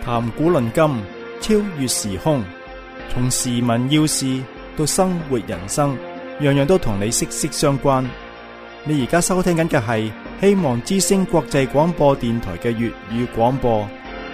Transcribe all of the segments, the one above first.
談古論今，超越時空，從時聞要事到生活人生，樣樣都同你息息相關。你而家收聽緊嘅係希望之聲國際廣播電台嘅粵語廣播。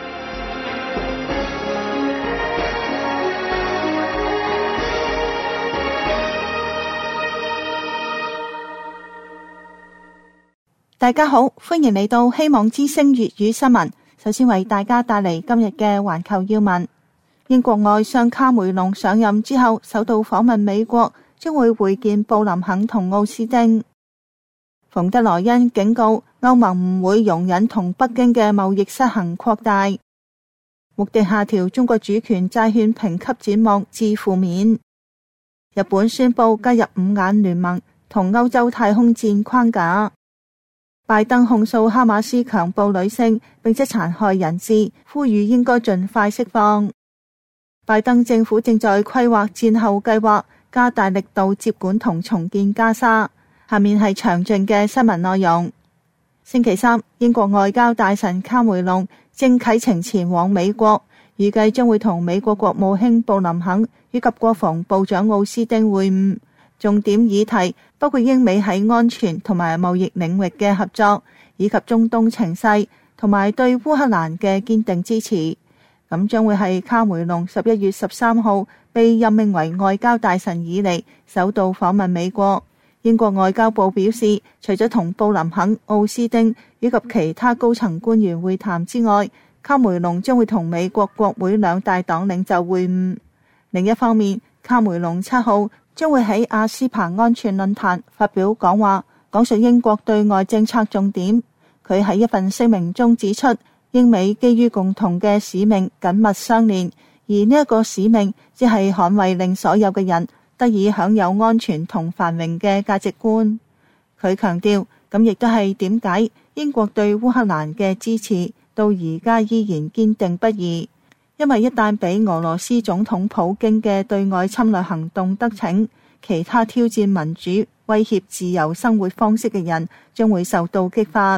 大家好，歡迎嚟到希望之聲粵語新聞。首先為大家帶嚟今日嘅環球要聞。英國外相卡梅隆上任之後，首度訪問美國，將會會見布林肯同奧斯汀。馮德萊恩警告歐盟唔會容忍同北京嘅貿易失衡擴大。穆迪下調中國主權債券評級展望至負面。日本宣布加入五眼聯盟同歐洲太空戰框架。拜登控訴哈馬斯強暴女性並且殘害人質，呼籲應該盡快釋放。拜登政府正在規劃戰後計劃，加大力度接管同重建加沙。下面係詳盡嘅新聞內容。星期三，英國外交大臣卡梅隆正啟程前往美國，預計將會同美國國務卿布林肯以及國防部長奧斯汀會晤。重點議題包括英美喺安全同埋貿易領域嘅合作，以及中東情勢同埋對烏克蘭嘅堅定支持。咁將會係卡梅隆11月13號被任命為外交大臣以嚟首度訪問美國。英國外交部表示，除咗同布林肯、奧斯汀以及其他高層官員會談之外，卡梅隆將會同美國國會兩大黨領袖會晤。另一方面，卡梅隆7號將會喺阿斯彭安全論壇發表講話，講述英國對外政策重點。佢喺一份聲明中指出，英美基於共同嘅使命緊密相連，而呢一個使命只係捍衛令所有嘅人得以享有安全同繁榮嘅價值觀。佢強調，咁亦都係點解英國對烏克蘭嘅支持到而家依然堅定不移。因為一旦俾俄羅斯總統普京嘅對外侵略行動得逞，其他挑戰民主、威脅自由生活方式嘅人將會受到激發。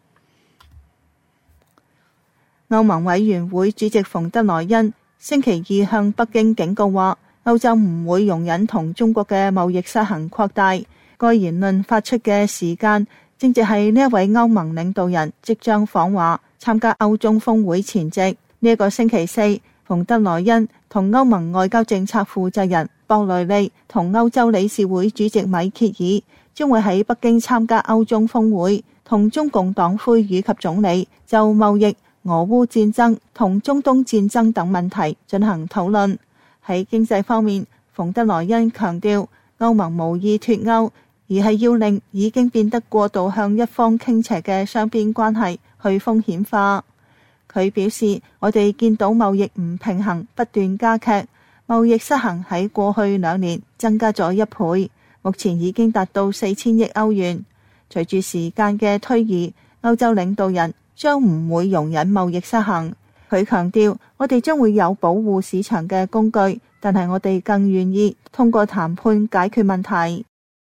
歐盟委員會主席馮德萊恩星期二向北京警告話，歐洲唔會容忍同中國嘅貿易失衡擴大。該言論發出嘅時間正值係呢一位歐盟領導人即將訪華參加歐中峰會前夕。呢一個星期四，馮德萊恩同歐盟外交政策負責人博雷利同歐洲理事會主席米歇爾將會喺北京參加歐中峰會，同中共黨魁以及總理就貿易、俄烏戰爭同中東戰爭等問題進行討論。喺經濟方面，馮德萊恩強調，歐盟無意脫歐，而係要令已經變得過度向一方傾斜嘅雙邊關係去風險化。佢表示，我哋見到貿易唔平衡不斷加劇，貿易失衡喺過去2年增加咗1倍，目前已經達到4000億歐元。隨住時間嘅推移，歐洲領導人將唔會容忍貿易失衡。佢強調，我哋將會有保護市場嘅工具，但係我哋更願意通過談判解決問題。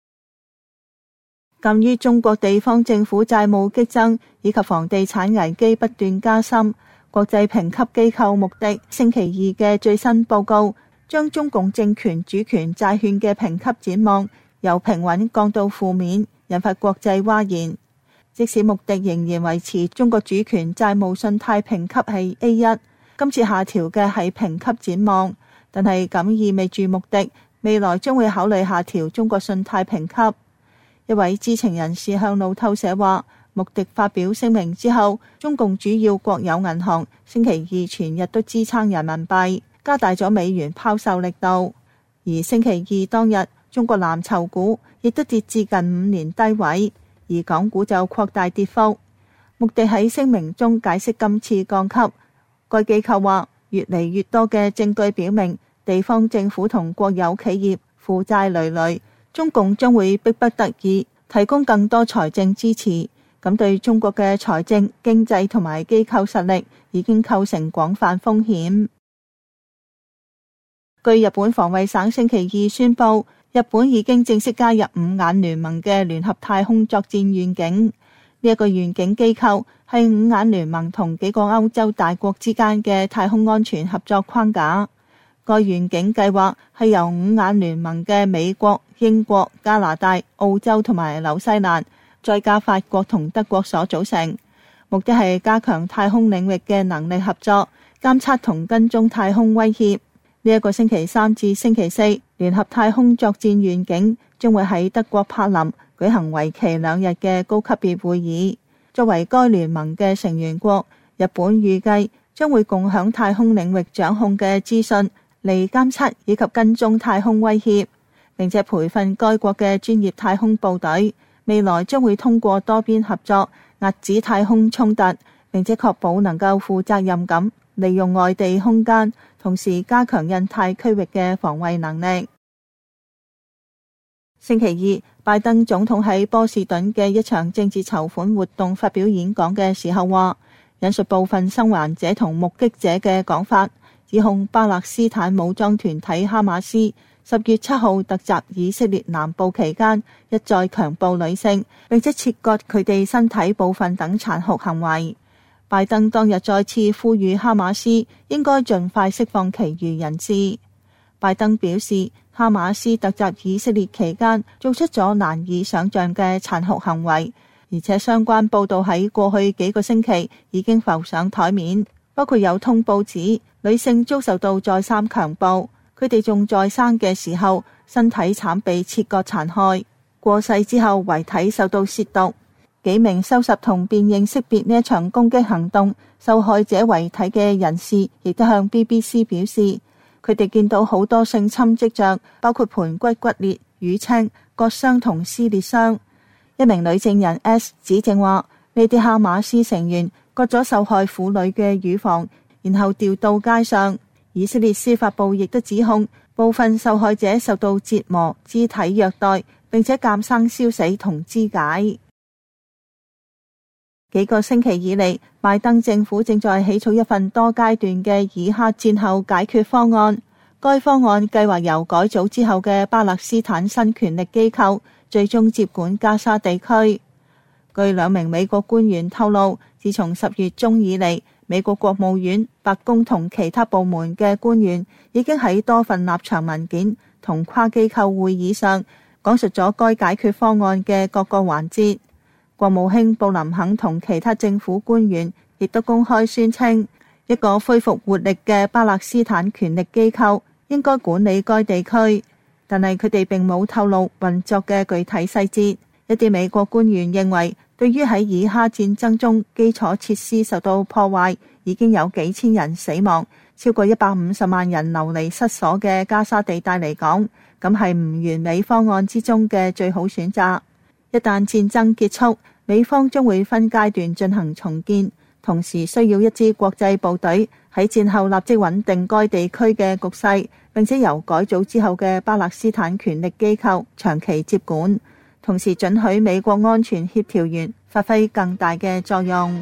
鑒於中國地方政府債務激增以及房地產危機不斷加深，國際評級機構穆迪星期二嘅最新報告將中共政權主權債券嘅評級展望由平穩降到負面，引發國際譁然。即使穆迪仍然維持中國主權債務信貸評級係 A1， 今次下調嘅係評級展望，但係咁意味住穆迪未來將會考慮下調中國信貸評級。一位知情人士向路透社話，穆迪發表聲明之後，中共主要國有銀行星期二全日都支撐人民幣，加大咗美元拋售力度。而星期二當日，中國藍籌股亦都跌至近5年低位，而港股就擴大跌幅。穆迪喺聲明中解釋今次降級，該機構話，越嚟越多嘅證據表明，地方政府同國有企業負債累累，中共將會迫不得已提供更多財政支持，咁對中國嘅財政、經濟同埋機構實力已經構成廣泛風險。據日本防衛省星期二宣布，日本已經正式加入5眼聯盟嘅聯合太空作戰願景。 呢一個願景機構係五眼聯盟同幾個歐洲大國之間嘅太空安全合作框架。該願景計劃係由五眼聯盟嘅美國、英國、加拿大、澳洲同埋紐西蘭，再加法國同德國所組成。目的係加強太空領域嘅能力合作，監測同跟蹤太空威脅。呢一個星期三至星期四，聯合太空作戰願景將會喺德國柏林舉行為期2日嘅高級別會議。作為該聯盟嘅成員國，日本預計將會共享太空領域掌控嘅資訊，嚟監測以及跟蹤太空威脅，並且培訓該國嘅專業太空部隊。未來將會通過多邊合作遏止太空衝突，並且確保能夠負責任咁利用外地空間，同時加強印太區域嘅防衛能力。星期二，拜登總統喺波士頓嘅一場政治籌款活動發表演講嘅時候話，引述部分生還者同目擊者嘅講法，指控巴勒斯坦武裝團體哈馬斯10月7號突襲以色列南部期間，一再強暴女性，並且切割佢哋身體部分等殘酷行為。拜登當日再次呼籲哈馬斯應該盡快釋放其餘人質。拜登表示，哈馬斯突襲以色列期間做出咗難以想象嘅殘酷行為，而且相關報道喺過去幾個星期已經浮上台面，包括有通報指女性遭受到再三強暴，佢哋仲在生嘅時候身體慘被切割殘害，過世之後遺體受到褻瀆。幾名收拾同辨認識別呢一場攻擊行動受害者遺體嘅人士亦都向 BBC 表示，佢哋見到好多性侵跡象，包括盆骨骨裂、淤青、割傷同撕裂傷。一名女證人 S 指證話，呢啲哈馬斯成員割咗受害婦女嘅乳房，然後掉到街上。以色列司法部亦都指控部分受害者受到折磨、肢體虐待，並且監生燒死同肢解。幾個星期以嚟，拜登政府正在起草一份多階段嘅以哈戰後解決方案。該方案計劃由改組之後嘅巴勒斯坦新權力機構最終接管加沙地區。據2名美國官員透露，自從10月中以嚟，美國國務院、白宮同其他部門嘅官員已經喺多份立場文件同跨機構會議上講述咗該解決方案嘅各個環節。國務卿布林肯同其他政府官員亦都公開宣稱，一個恢復活力嘅巴勒斯坦權力機構應該管理該地區，但係佢哋並冇透露運作嘅具體細節。一啲美國官員認為，對於喺以哈戰爭中基礎設施受到破壞，已經有幾千人死亡，超過150萬人流離失所嘅加沙地帶嚟講，咁係唔完美方案之中嘅最好選擇。一旦戰爭結束，美方將會分階段進行重建，同時需要一支國際部隊喺戰後立即穩定該地區嘅局勢，並且由改組之後嘅巴勒斯坦權力機構長期接管，同時准許美國安全協調員發揮更大嘅作用。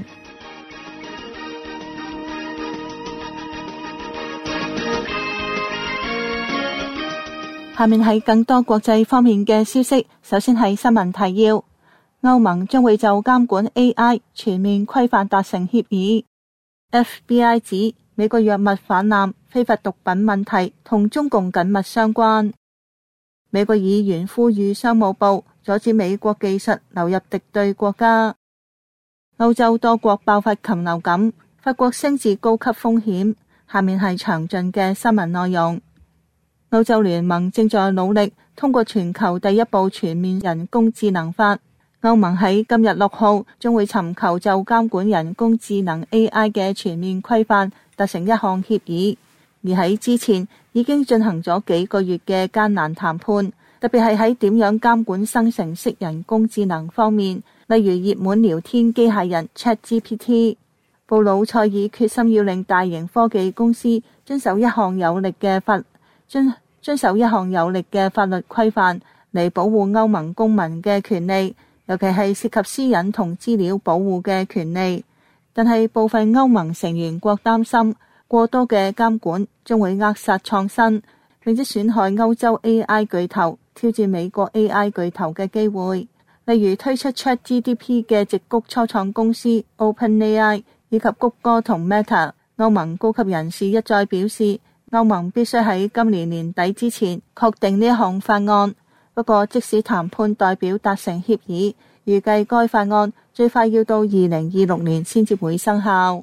下面係更多國際方面嘅消息。首先係新聞提要：歐盟將會就監管 AI 全面規範達成協議。FBI 指美國藥物氾濫、非法毒品問題同中共緊密相關。美國議員呼籲商務部阻止美國技術流入敵對國家。歐洲多國爆發禽流感，法國升至高級風險。下面係詳盡嘅新聞內容。歐洲聯盟正在努力通過全球第一部全面人工智能法。歐盟喺今日6號將會尋求就監管人工智能 AI 嘅全面規範達成一項協議，而喺之前已經進行咗幾個月嘅艱難談判，特別係喺點樣監管生成式人工智能方面，例如熱門聊天機械人 ChatGPT。布魯塞爾決心要令大型科技公司遵守一項有力嘅法律規範，嚟保護歐盟公民嘅權利，尤其係涉及私隱同資料保護嘅權利。但係部分歐盟成員國擔心過多嘅監管將會扼殺創新，並且損害歐洲 AI 巨頭挑戰美國 AI 巨頭嘅機會。 例如推出 ChatGPT 嘅矽谷初創公司 OpenAI 以及谷歌同 Meta。歐盟高級人士一再表示，歐盟必須喺今年年底之前確定呢一項法案。不過，即使談判代表達成協議，預計該法案最快要到2026年先至會生效。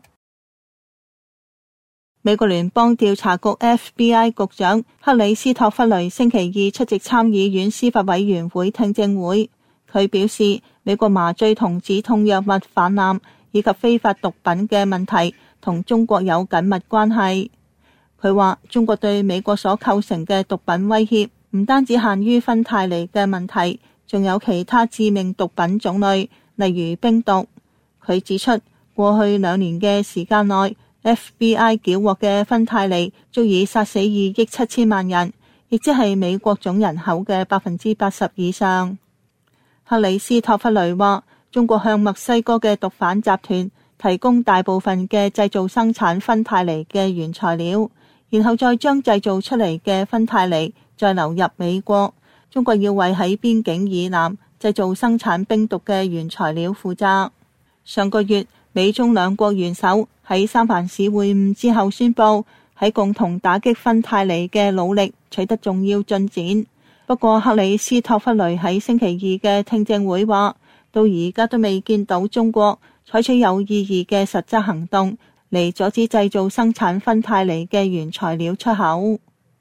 美國聯邦調查局 FBI 局長克里斯托弗雷星期二出席參議院司法委員會聽證會，佢表示美國麻醉同止痛藥物氾濫以及非法毒品嘅問題同中國有緊密關係。佢話中國對美國所構成嘅毒品威脅唔單止限於芬太尼嘅問題，仲有其他致命毒品種類，例如冰毒。佢指出，過去2年嘅時間內FBI 繳獲嘅芬太尼足以殺死2億7千萬人，亦即係美國總人口嘅80%以上。克里斯托弗雷話，中國向墨西哥嘅毒販集團提供大部分嘅製造生產芬太尼嘅原材料，然後再將製造出嚟嘅芬太尼再流入美國。中國要為喺邊境以南製造生產冰毒嘅原材料負責。上個月，美中兩國元首喺三藩市會晤之後宣布，喺共同打擊芬太尼嘅努力取得重要進展。不過，克里斯托弗雷喺星期二嘅聽證會話，到而家都未見到中國採取有意義嘅實質行動嚟阻止製造生產芬太尼嘅原材料出口。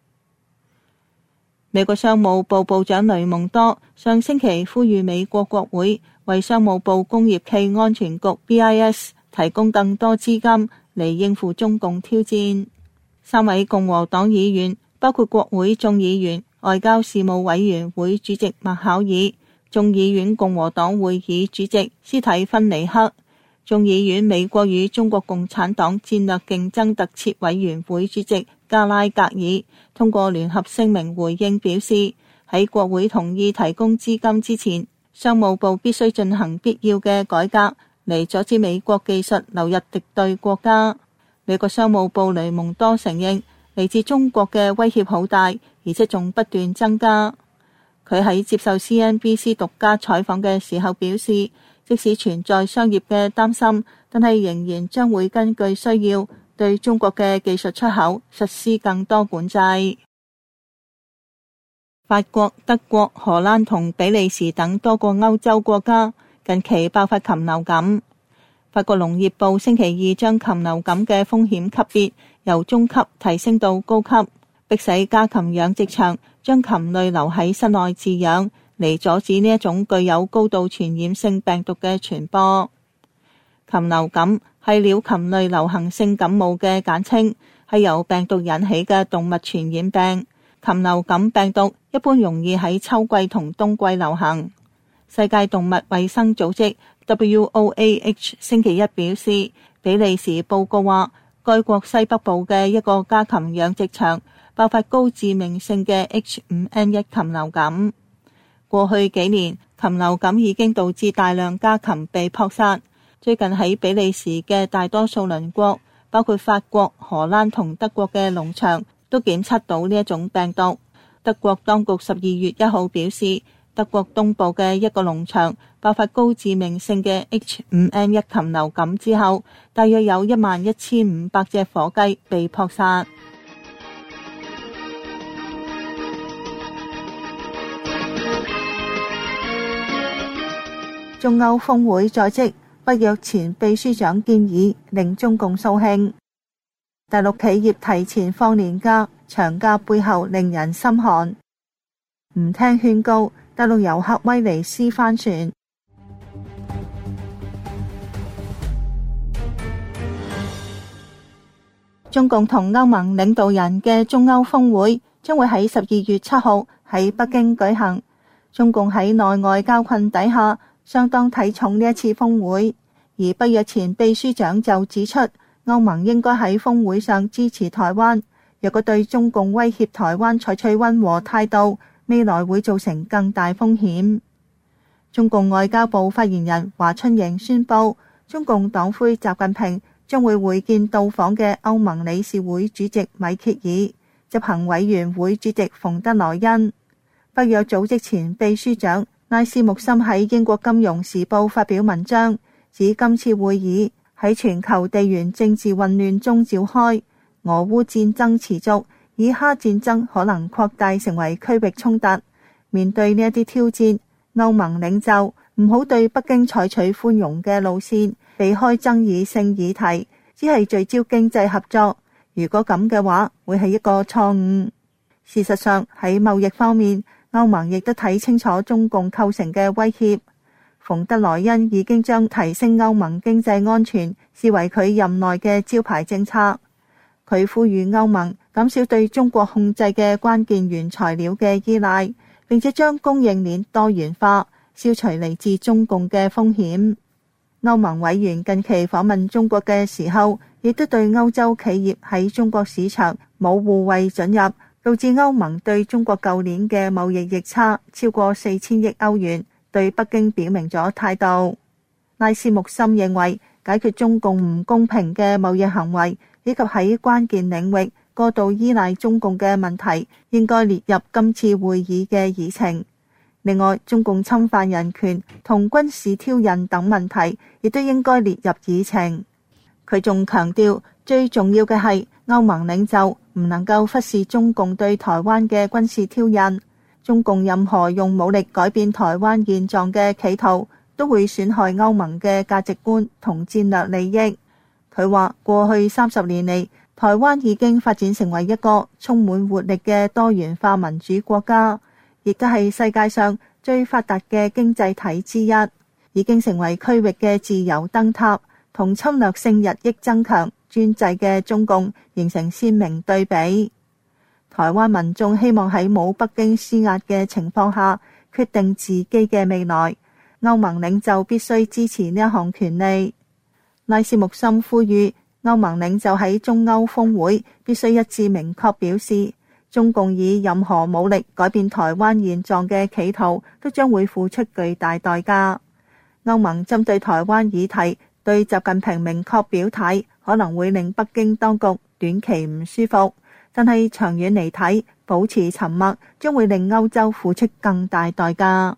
美國商務部部長雷蒙多上星期呼籲美國國會為商務部工業暨安全局 BIS 提供更多資金嚟應付中共挑戰。3位共和黨議員，包括國會眾議員外交事務委員會主席麥考爾、眾議院共和黨會議主席斯蒂芬尼克、眾議院美國與中國共產黨戰略競爭特設委員會主席加拉格爾通過聯合聲明回應，表示喺國會同意提供資金之前，商務部必須進行必要嘅改革嚟阻止美國技術流入敵對國家。美國商務部雷蒙多承認嚟自中國嘅威脅好大，而且仲不斷增加。佢喺接受 CNBC 獨家採訪嘅時候表示，即使存在商業嘅擔心，但係仍然將會根據需要對中國嘅技術出口實施更多管制。法國、德國、荷蘭同比利時等多個歐洲國家近期爆發禽流感。法國農業部星期二將禽流感嘅風險級別由中級提升到高級，迫使家禽養殖場將禽類留喺室內飼養，嚟阻止呢一種具有高度傳染性病毒嘅傳播。禽流感係鳥禽類流行性感冒嘅簡稱，係由病毒引起嘅動物傳染病。禽流感病毒一般容易喺秋季同冬季流行。世界動物衛生組織 WOAH 星期一表示，比利時報告話，該國西北部嘅一個家禽養殖場爆發高致命性嘅 H5N1 禽流感。過去幾年，禽流感已經導致大量家禽被撲殺。最近喺比利時嘅大多數鄰國，包括法國、荷蘭同德國嘅農場都檢測到呢一種病毒。德國當局12月1號表示，德國東部嘅一個農場爆發高致命性嘅 H5N1 禽流感之後，大約有11500隻火雞被撲殺。中歐峰會在即，北約前秘書長建議令中共掃興。大陸企業提前放年假，長假背後令人心寒。唔聽勸告，大陸遊客威尼斯翻船。中共同歐盟領導人嘅中歐峰會將會喺12月7號喺北京舉行。中共喺內外交困底下，相當睇重呢一次峰會，而北約前秘書長就指出，歐盟應該喺峰會上支持台灣。若果對中共威脅台灣採取溫和態度，未來會造成更大風險。中共外交部發言人華春瑩宣布，中共黨魁習近平將會會見到訪嘅歐盟理事會主席米歇爾、執行委員會主席馮德萊恩。北約組織前秘書長拉斯穆森喺英國金融時報發表文章，指今次會議喺全球地緣政治混亂中召開，俄烏戰爭持續，以哈戰爭可能擴大成為區域衝突。面對呢一啲挑戰，歐盟領袖唔好對北京採取寬容嘅路線，避開爭議性議題，只係聚焦經濟合作。如果咁嘅話，會係一個錯誤。事實上，喺貿易方面，歐盟亦都睇清楚中共構成嘅威脅。馮德萊恩已經將提升歐盟經濟安全視為佢任內嘅招牌政策。佢呼籲歐盟減少對中國控制嘅關鍵原材料嘅依賴，並且將供應鏈多元化，消除嚟自中共嘅風險。歐盟委員近期訪問中國嘅時候，亦都對歐洲企業喺中國市場冇互惠准入，導致歐盟對中國舊年嘅貿易逆差超過4000億歐元，對北京表明咗態度。拉斯穆森認為，解決中共唔公平嘅貿易行為，以及喺關鍵領域過度依賴中共嘅問題，應該列入今次會議嘅議程。另外，中共侵犯人權同軍事挑釁等問題，亦都應該列入議程。佢仲強調，最重要嘅係歐盟領袖唔能夠忽視中共對台灣嘅軍事挑釁。中共任何用武力改變台灣現狀嘅企圖，都會損害歐盟嘅價值觀同戰略利益。佢話，過去30年嚟，台灣已經發展成為一個充滿活力嘅多元化民主國家，亦都係世界上最發達嘅經濟體之一，已經成為區域嘅自由燈塔，同侵略性日益增強專制嘅中共形成鮮明對比。台灣民眾希望喺冇北京施壓嘅情況下決定自己嘅未來，歐盟領袖必須支持呢一項權利。拉斯穆森呼籲歐盟領袖喺中歐峰會必須一致明確表示，中共以任何武力改變台灣現狀嘅企圖都將會付出巨大代價。歐盟針對台灣議題對習近平明確表態，可能會令北京當局短期唔舒服，但係長遠嚟睇，保持沉默將會令歐洲付出更大代價。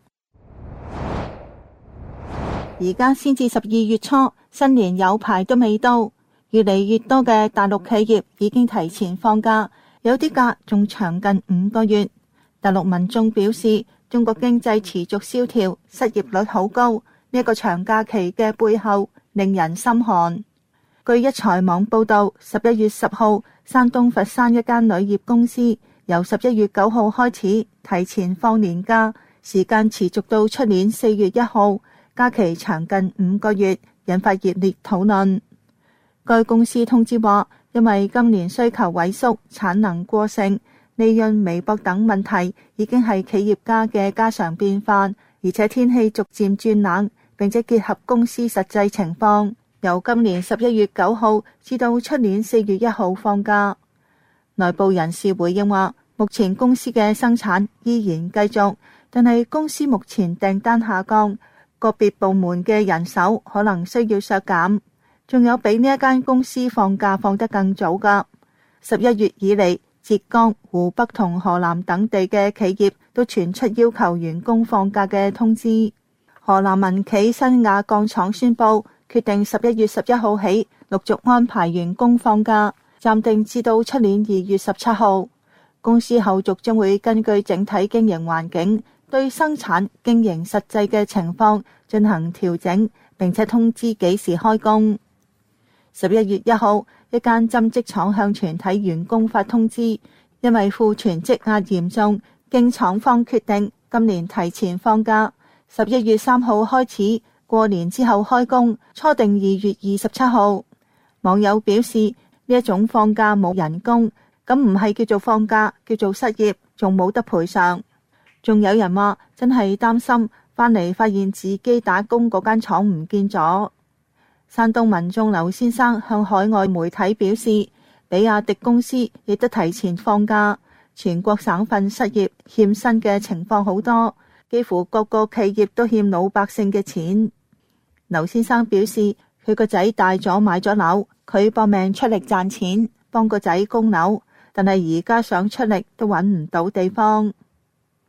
而家先至12月初，新年有排都未到，越嚟越多嘅大陸企業已經提前放假，有啲假仲長近5個月。大陸民眾表示，中國經濟持續蕭條，失業率好高，呢一個長假期嘅背後令人心寒。據一財網報道，11月10號，山東佛山一間鋁業公司由11月9號開始提前放年假，時間持續到出年4月1號，假期長近5個月，引發熱烈討論。該公司通知話，因為今年需求萎縮、產能過剩、利潤微薄等問題，已經係企業家嘅家常便飯，而且天氣逐漸轉冷，並且結合公司實際情況，由今年11月9號至到出年4月1號放假。內部人士回應話，目前公司嘅生產依然繼續，但係公司目前訂單下降，個別部門嘅人手可能需要削減。仲有比呢一間公司放假放得更早㗎。11月以嚟，浙江、湖北同河南等地嘅企業都傳出要求員工放假嘅通知。河南民企新亞鋼廠宣布，決定11月11號起陸續安排員工放假，暫定至到出年2月17號。公司後續將會根據整體經營環境，對生產經營實際嘅情況進行調整，並且通知幾時開工。11月1號，一間針織廠向全體員工發通知，因為庫存積壓嚴重，經廠方決定今年提前放假，11月3號開始，過年之後開工，初定2月27號。網友表示，呢一種放假冇人工，咁唔係叫做放假，叫做失業，仲冇得賠償。仲有人話真係擔心返嚟發現自己打工嗰間廠唔見咗。山東民眾劉先生向海外媒體表示，比亞迪公司亦都提前放假，全國省份失業欠薪嘅情況好多，幾乎各個企業都欠老百姓嘅錢。劉先生表示，佢個仔大咗買咗樓，佢搏命出力賺錢幫個仔供樓，但係而家想出力都揾唔到地方。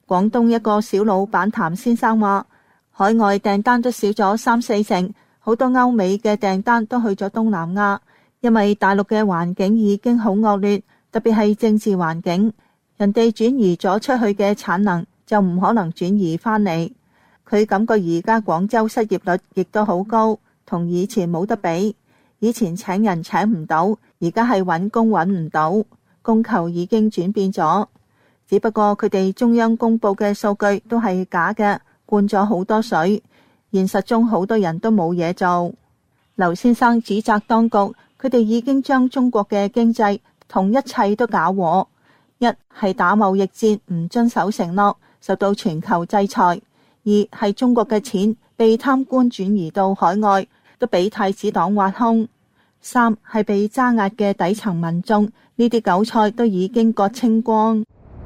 廣東一個小老闆譚先生話，海外訂單都少咗3-4成，好多歐美嘅訂單都去咗東南亞，因為大陸嘅環境已經好惡劣，特別係政治環境，人哋轉移咗出去嘅產能就唔可能轉移返嚟。佢感覺而家廣州失業率亦都好高，同以前冇得比。以前請人請唔到，而家係揾工揾唔到，供求已經轉變咗。只不過佢哋中央公布嘅數據都係假嘅，灌咗好多水，現實中好多人都冇嘢做。劉先生指責當局，佢哋已經將中國嘅經濟同一切都搞和。一係打貿易戰唔遵守承諾，受到全球制裁；二係中國嘅錢被貪官轉移到海外，都俾太子黨挖空；三係被揸壓嘅底層民眾，呢啲韭菜都已經割清光。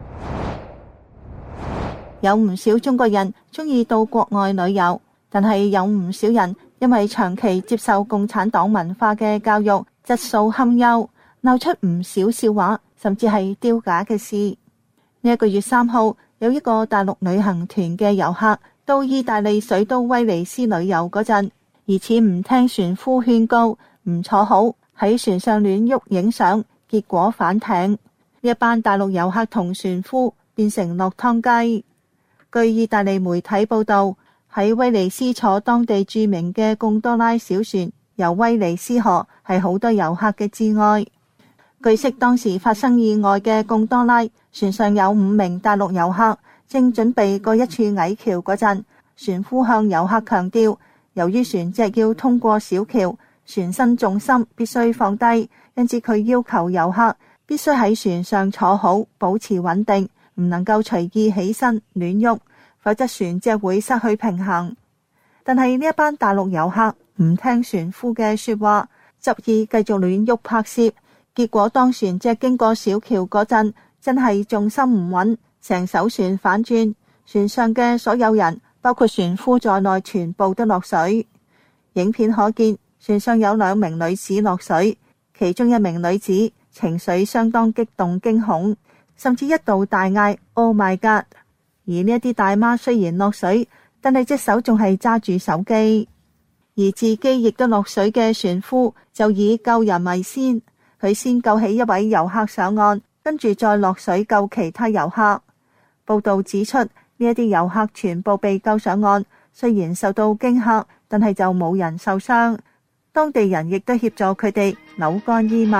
有唔少中國人中意到國外旅遊，但係有唔少人因為長期接受共產黨文化嘅教育，質素堪憂，鬧出唔少笑話，甚至係丟架嘅事。呢個月3號，有一個大陸旅行團嘅遊客到意大利水都威尼斯旅遊嗰陣，疑似唔聽船夫勸告，唔坐好，喺船上亂喐影相，結果反艇。呢一班大陸遊客同船夫變成落湯雞。據意大利媒體報道，喺威尼斯坐當地著名嘅貢多拉小船遊威尼斯河，係好多遊客嘅至愛。據悉，當時發生意外嘅貢多拉船上有5名大陸遊客，正準備過一處矮橋嗰陣，船夫向遊客強調，由於船隻要通過小橋，船身重心必須放低，因此佢要求遊客必須喺船上坐好，保持穩定，唔能夠隨意起身亂喐，否則船隻會失去平衡。但係呢一班大陸遊客唔聽船夫嘅說話，執意繼續亂喐拍攝，結果當船隻經過小橋嗰陣，真係重心唔穩，成艘船反轉，船上嘅所有人，包括船夫在內，全部都落水。影片可見，船上有2名女子落水，其中1名女子情緒相當激動驚恐，甚至一度大嗌 "Oh my God"。而呢一啲大媽雖然落水，但係隻手仲係揸住手機。而自己亦都落水嘅船夫就以救人為先，佢先救起一位遊客上岸，跟住再落水救其他遊客。報道指出，呢一啲遊客全部被救上岸，雖然受到驚嚇，但係就冇人受傷。當地人亦都協助佢哋扭乾衣物。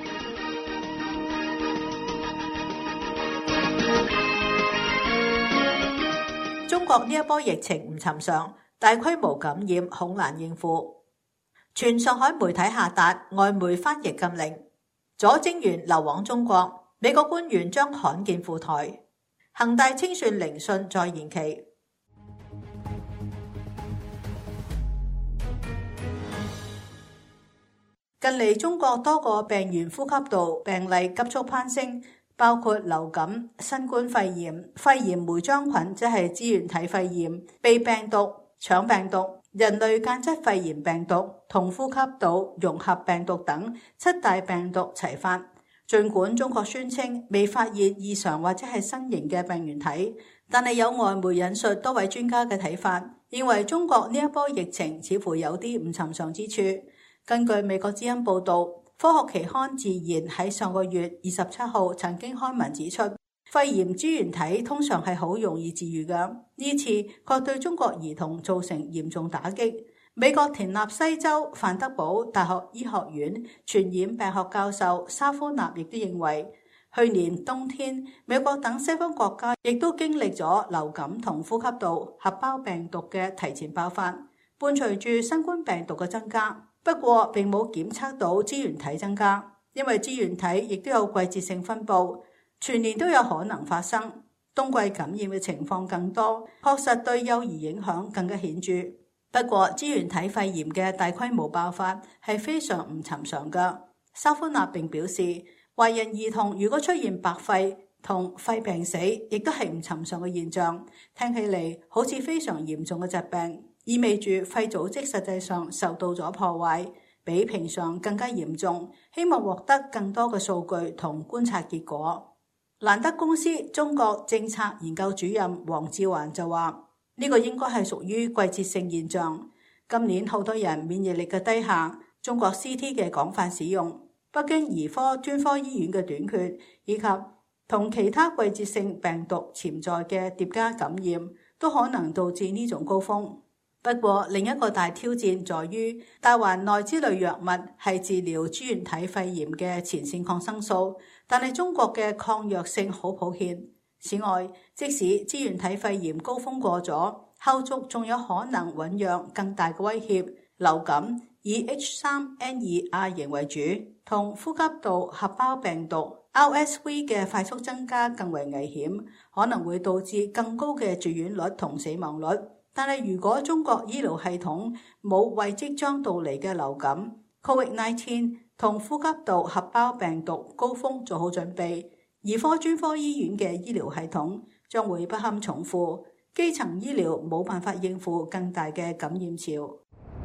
中國呢一波疫情唔尋常，大規模感染恐難應付。全上海媒體下達外媒翻譯禁令，阻徵員流往中國。美國官員將罕見赴台。恒大清算聆訊再延期。近嚟中國多個病原呼吸道病例急速攀升，包括流感、新冠肺炎、肺炎霉漿菌即係支原體肺炎、鼻病毒、腸病毒、人類間質肺炎病毒同呼吸道融合病毒等7大病毒齊發。儘管中國宣稱未發現異常或者係新型嘅病原體，但係有外媒引述多位專家嘅睇法，認為中國呢一波疫情似乎有啲唔尋常之處。根據美國之音報道，科學期刊《自然》喺上個月27號曾經刊文指出，肺炎支原體通常係好容易治癒嘅，呢次確對中國兒童造成嚴重打擊。美國田納西州范德堡大學醫學院傳染病學教授沙夫納亦都認為，去年冬天美國等西方國家亦都經歷咗流感同呼吸道合胞病毒嘅提前爆發，伴隨住新冠病毒嘅增加。不過並冇檢測到支原體增加，因為支原體亦都有季節性分佈，全年都有可能發生。冬季感染嘅情況更多，確實對幼兒影響更加顯著。不過支原體肺炎嘅大規模爆發係非常唔尋常嘅。沙夫納並表示，懷孕兒童如果出現白肺同肺病死，亦都係唔尋常嘅現象，聽起嚟好似非常嚴重嘅疾病。意味住肺組織實際上受到咗破壞，比平常更加嚴重。希望獲得更多嘅數據同觀察結果。 蘭德公司中國政策研究主任黃志環就話：呢個應該係屬於季節性現象。今年好多人免疫力嘅低下，中國 CT 嘅廣泛使用，北京兒科專科醫院嘅短缺，以及同其他季節性病毒潛在嘅疊加感染，都可能導致呢種高峰。不過另一個大挑戰在於大環內之類藥物係治療支原體肺炎嘅前線抗生素，但係中國嘅抗藥性好普遍。此外，即使支原體肺炎高峰過咗，後續仲有可能醞釀更大嘅威脅。流感以 H3N2 亞型為主，同呼吸道合胞病毒 RSV 嘅快速增加更為危險，可能會導致更高嘅住院率同死亡率。但係如果中國醫療系統冇為即將到嚟嘅流感 COVID-19 同呼吸道合胞病毒高峰做好準備，兒科專科醫院嘅醫療系統將會不堪重負，基層醫療冇辦法應付更大嘅感染潮。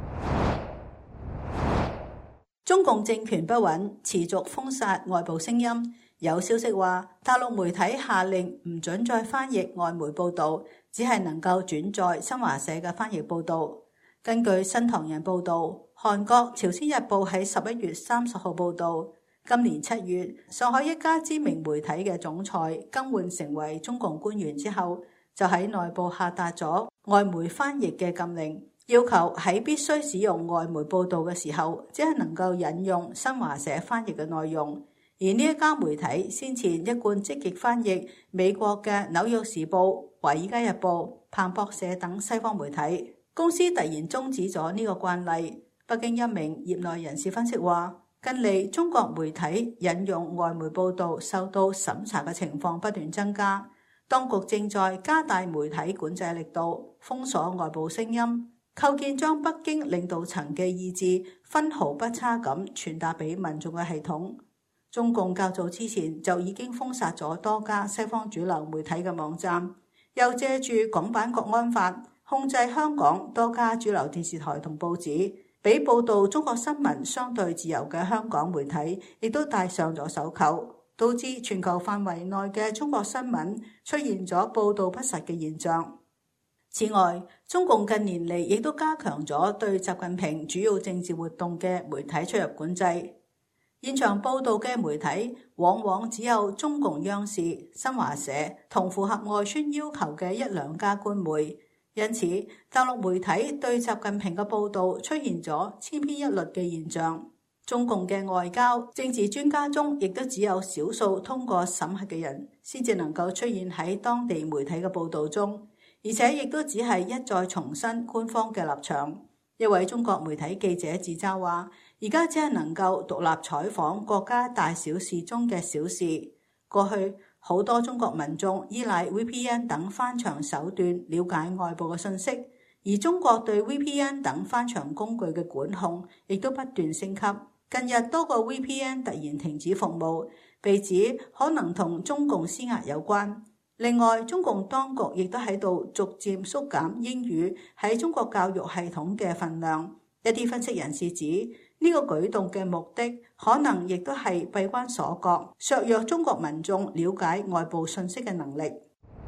中共政權不穩，持續封殺外部聲音。有消息話，大陸媒體下令唔准再翻譯外媒報導，只係能夠轉載新華社嘅翻譯報導。根據新唐人報導，韓國朝鮮日報喺11月30號報導，今年7月，上海一家知名媒體嘅總裁更換成為中共官員之後，就喺內部下達咗外媒翻譯嘅禁令，要求喺必須使用外媒報導嘅時候，只係能夠引用新華社翻譯嘅內容。而呢一家媒體先前一貫積極翻譯美國嘅紐約時報、華爾街日報、彭博社等西方媒體，公司突然終止咗呢個慣例。北京一名業內人士分析話，近嚟中國媒體引用外媒報導受到審查嘅情況不斷增加，當局正在加大媒體管制力度，封鎖外部聲音，構建將北京領導層嘅意志分毫不差咁傳達俾民眾嘅系統。中共較早之前就已經封殺咗多家西方主流媒體嘅網站，又借住港版國安法控制香港多家主流電視台同報紙，俾報導中國新聞相對自由嘅香港媒體亦都戴上咗手銬，導致全球範圍內嘅中國新聞出現咗報導不實嘅現象。此外，中共近年嚟亦都加強咗對習近平主要政治活動嘅媒體出入管制。現場報導嘅媒體往往只有中共央視、新華社同符合外宣要求嘅一兩家官媒，因此大陸媒體對習近平嘅報導出現咗千篇一律嘅現象。中共嘅外交政治專家中，亦都只有少數通過審核嘅人先至能夠出現喺當地媒體嘅報導中，而且亦都只係一再重申官方嘅立場。一位中國媒體記者自嘲話，而家只係能夠獨立採訪國家大小事中嘅小事。過去好多中國民眾依賴 VPN 等翻牆手段了解外部嘅信息，而中國對 VPN 等翻牆工具嘅管控亦都不斷升級。近日多個 VPN 突然停止服務，被指可能同中共施壓有關。另外，中共當局亦都喺度逐漸縮減英語喺中國教育系統嘅份量。一啲分析人士指，呢個舉動嘅目的可能亦都係閉關鎖國，削弱中國民眾了解外部信息嘅能力。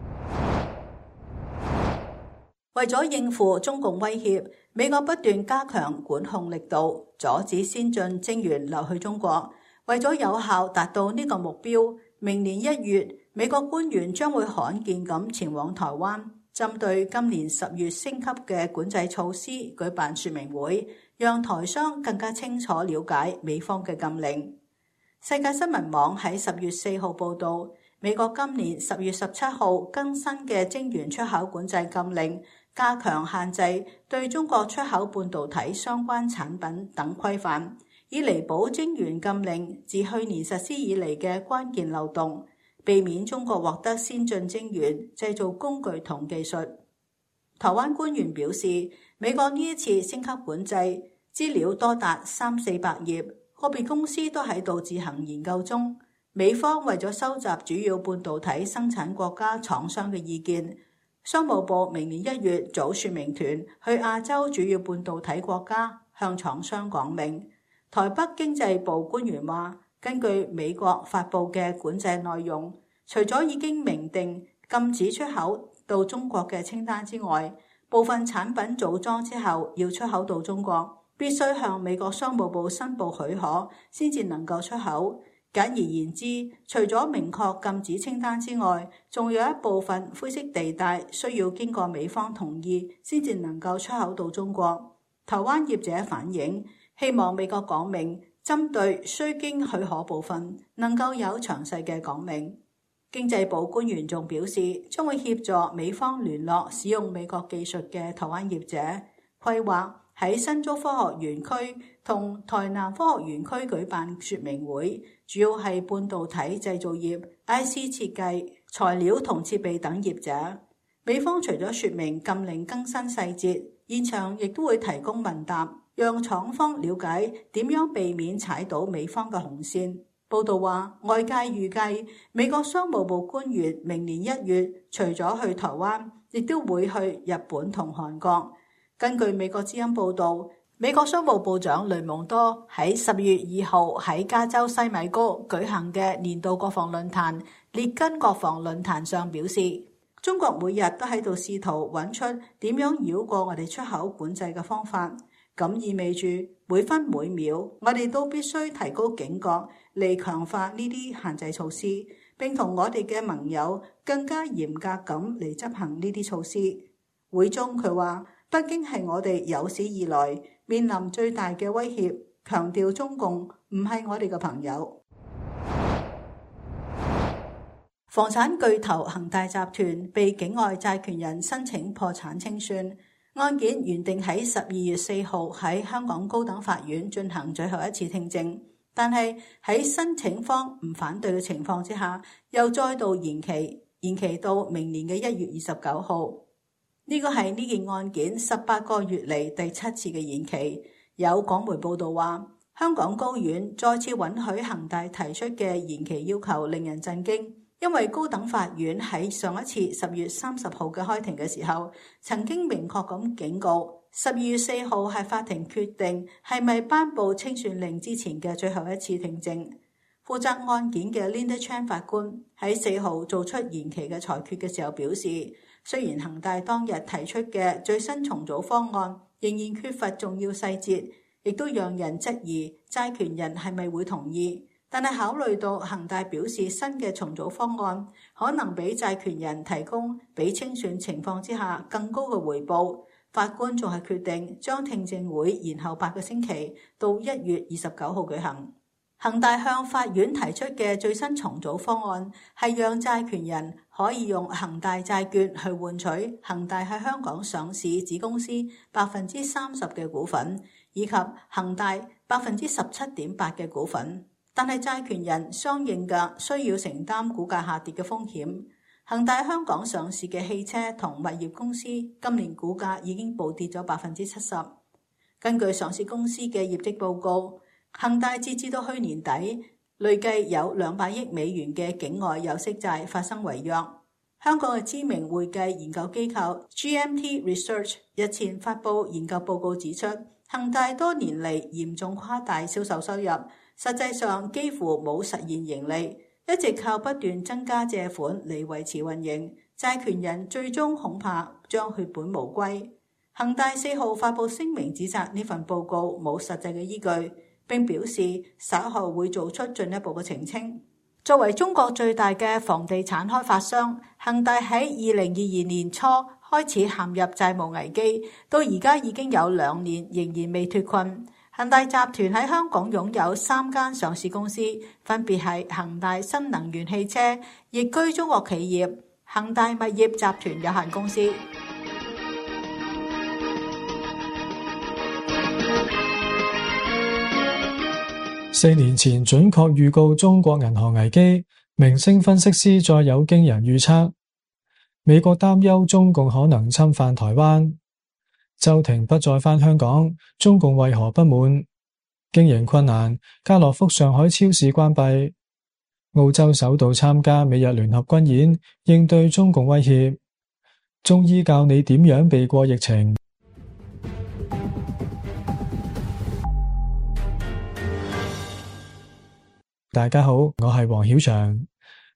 為咗應付中共威脅，美國不斷加強管控力度，阻止先進晶圓流去中國。為咗有效達到呢個目標，明年1月，美國官員將會罕見咁前往台灣，針對今年10月升級嘅管制措施舉辦說明會，讓台商更加清楚了解美方嘅禁令。世界新聞網喺10月4號報導，美國今年10月17號更新嘅晶圓出口管制禁令，加強限制對中國出口半導體相關產品等規範，以彌補晶圓禁令自去年實施以嚟嘅關鍵漏洞，避免中國獲得先進晶圓製造工具同技術。台灣官員表示，美國呢一次升級管制資料多達300-400頁，個別公司都喺度自行研究中。美方為咗收集主要半導體生產國家廠商嘅意見，商務部明年1月組說明團去亞洲主要半導體國家向廠商講明。台北經濟部官員話，根據美國發布嘅管制內容， 除咗已經明定禁止出口到中國嘅清單之外，部分產品組裝之後要出口到中國，必須向美國商務部申報許可，先至能夠出口。簡而言之，除咗明確禁止清單之外，仲有一部分灰色地帶需要經過美方同意，先至能夠出口到中國。台灣業者反映，希望美國講明針對需經許可部分，能夠有詳細嘅講明。經濟部官員仲表示，將會協助美方聯絡使用美國技術嘅台灣業者，規劃喺新竹科學園區同台南科學園區舉辦說明會，主要係半導體製造業、IC 設計、材料同設備等業者。美方除咗說明禁令更新細節，現場亦都會提供問答，讓廠方了解點樣避免踩到美方嘅紅線。報道話，外界預計美國商務部官員明年1月除咗去台灣，亦都會去日本同韓國。根據美國之音報道，美國商務部長雷蒙多喺12月2號喺加州西米高舉行嘅年度國防論壇列根國防論壇上表示，中國每日都喺度試圖揾出點樣繞過我哋出口管制嘅方法，咁意味住每分每秒我哋都必須提高警覺嚟強化呢啲限制措施，並同我哋嘅盟友更加嚴格咁嚟執行呢啲措施。會中佢話，北京係我哋有史以來面臨最大嘅威脅，強調中共唔係我哋嘅朋友。房產巨頭恒大集團被境外債權人申請破產清算，案件原定喺12月4號喺香港高等法院進行最後一次聽證，但係喺申請方唔反對嘅情況之下，又再度延期到明年嘅1月29號。呢個係呢件案件18個月嚟第7次嘅延期。有港媒報道話，香港高院再次允許恒大提出嘅延期要求令人震驚，因為高等法院喺上一次10月30號嘅開庭嘅時候，曾經明確咁警告12月4號係法庭決定係咪頒布清算令之前嘅最後一次聽證。負責案件嘅 Linda Chan 法官喺4號做出延期嘅裁決嘅時候表示，雖然恒大當日提出嘅最新重組方案仍然缺乏重要細節，亦都讓人質疑債權人係咪會同意，但係考慮到恒大表示新嘅重組方案可能俾債權人提供比清算情況之下更高嘅回報，法官仲係決定將聽證會延後8個星期到1月29號舉行。恒大向法院提出嘅最新重組方案係讓債權人可以用恒大債券去換取恒大喺香港上市子公司30%嘅股份，以及恒大17.8%嘅股份，但係債權人相應嘅需要承擔股價下跌嘅風險。恒大香港上市嘅汽車同物業公司今年股價已經暴跌咗70%。根據上市公司嘅業績報告，恒大截至到去年底，累計有200億美元嘅境外有息債發生違約。香港嘅知名會計研究機構 GMT Research 日前發布研究報告指出，恒大多年嚟嚴重誇大銷售收入，實際上幾乎冇實現盈利，一直靠不斷增加借款嚟維持運營，債權人最終恐怕將血本無歸。恒大4號發布聲明指責呢份報告冇實際嘅依據，並表示稍後會做出進一步嘅澄清。作為中國最大嘅房地產開發商，恒大喺2022年初開始陷入債務危機，到而家已經有2年仍然未脫困。恒大集團喺香港擁有3間上市公司，分別係恒大新能源汽車、易居中國企業、恒大物業集團有限公司。 4年前準確預告中國銀行危機，明星分析師再有驚人預測。美國擔憂中共可能侵犯台灣。周庭不再返香港，中共為何不滿？經營困難，家樂福上海超市關閉。澳洲首度參加美日聯合軍演，應對中共威脅。中醫教你點樣避過疫情。大家好，我係黃曉翔。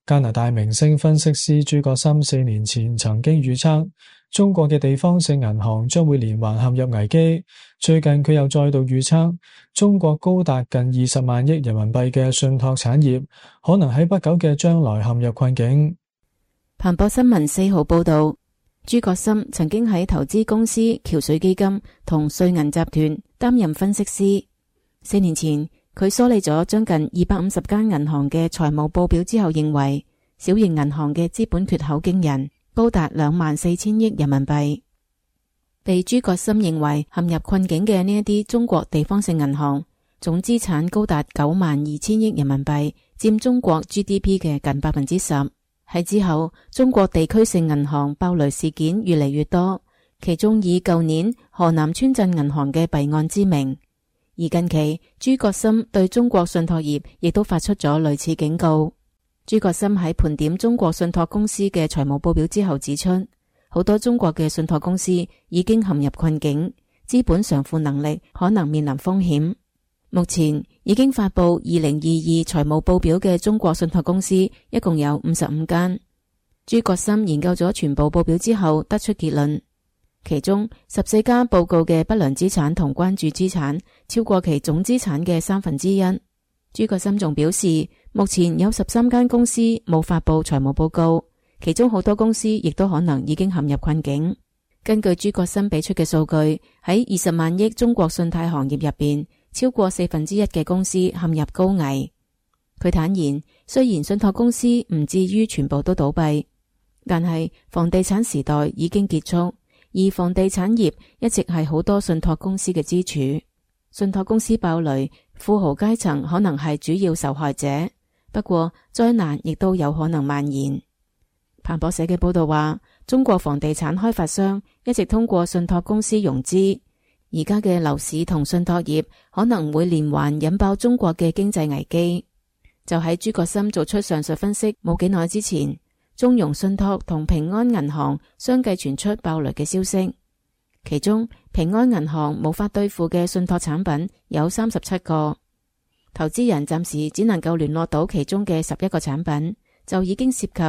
加拿大明星分析師朱國森4年前曾經預測中國嘅地方性銀行將會連環陷入危機。最近佢又再度預測中國高達近20萬億人民幣嘅信託產業可能喺不久嘅將來陷入困境。 彭博新聞4號報道，朱國森曾經喺投資公司橋水基金同瑞銀集團擔任分析師。4年前，佢梳理咗將近250間銀行嘅財務報表之後，認為小型銀行嘅資本缺口驚人，高達24,000億人民幣。被朱國森認為陷入困境嘅呢一啲中國地方性銀行，總資產高達92,000億人民幣，佔中國 GDP 嘅近10%。喺之後，中國地區性銀行爆雷事件越嚟越多，其中以舊年河南村鎮銀行嘅弊案知名。而近期，朱國森對中國信託業亦都發出咗類似警告。朱國森喺盤點中國信託公司嘅財務報表之後指出，好多中國嘅信託公司已經陷入困境，資本償付能力可能面臨風險。目前已經發布2022財務報表嘅中國信託公司一共有55間。朱國森研究咗全部報表之後得出結論，其中14家報告嘅不良資產同關注資產超過其總資產嘅1/3。朱國森仲表示，目前有13間公司冇發布財務報告，其中好多公司亦都可能已經陷入困境。根據朱國森俾出嘅數據，喺20萬億中國信貸行業入邊，超過1/4嘅公司陷入高危。佢坦言，雖然信託公司唔至於全部都倒閉，但係房地產時代已經結束，而房地產業一直係好多信託公司嘅支柱。信託公司爆雷，富豪階層可能係主要受害者，不過災難亦都有可能蔓延。彭博社嘅報道話，中國房地產開發商一直通過信託公司融資，而家嘅樓市同信託業可能會連環引爆中國嘅經濟危機。就喺朱國森做出上述分析冇幾耐之前，中融信託同平安銀行相繼傳出爆雷嘅消息，其中平安銀行無法兌付嘅信託產品有37個，投資人暫時只能夠聯絡到其中嘅11個產品，就已經涉及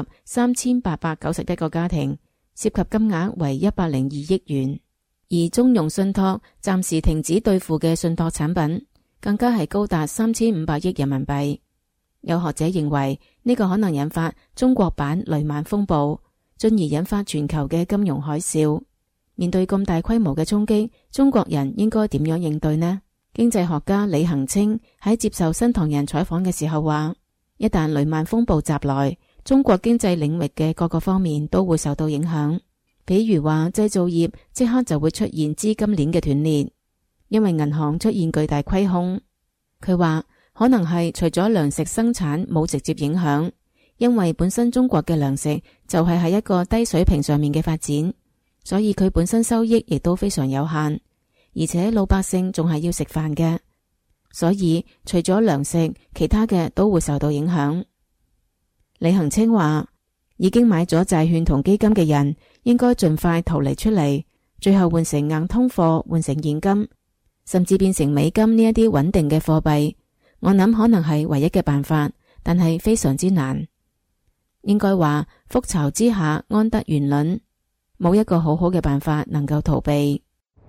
3891個家庭，涉及金額為102億元。而中融信託暫時停止兌付嘅信託產品，更加係高達3500億人民幣。有學者認為呢個可能引發中國版雷曼風暴，進而引發全球嘅金融海嘯。面對咁大規模嘅衝擊，中國人應該點樣應對呢？經濟學家李恒清喺接受新唐人採訪嘅時候話，一旦雷曼風暴襲來，中國經濟領域嘅各個方面都會受到影響。比如話製造業即刻就會出現資金鏈嘅斷裂，因為銀行出現巨大虧空。佢話可能係除咗糧食生產冇直接影響，因為本身中國嘅糧食就係喺一個低水平上面嘅發展，所以佢本身收益亦都非常有限，而且老百姓仲係要食飯嘅，所以除咗糧食，其他嘅都會受到影響。李恒清話，已經買咗債券同基金嘅人應該盡快逃離出嚟，最後換成硬通貨，換成現金，甚至變成美金呢一啲穩定嘅貨幣。我諗可能係唯一嘅辦法，但係非常之難。應該話覆巢之下安得完卵，冇一個好好嘅辦法能夠逃避。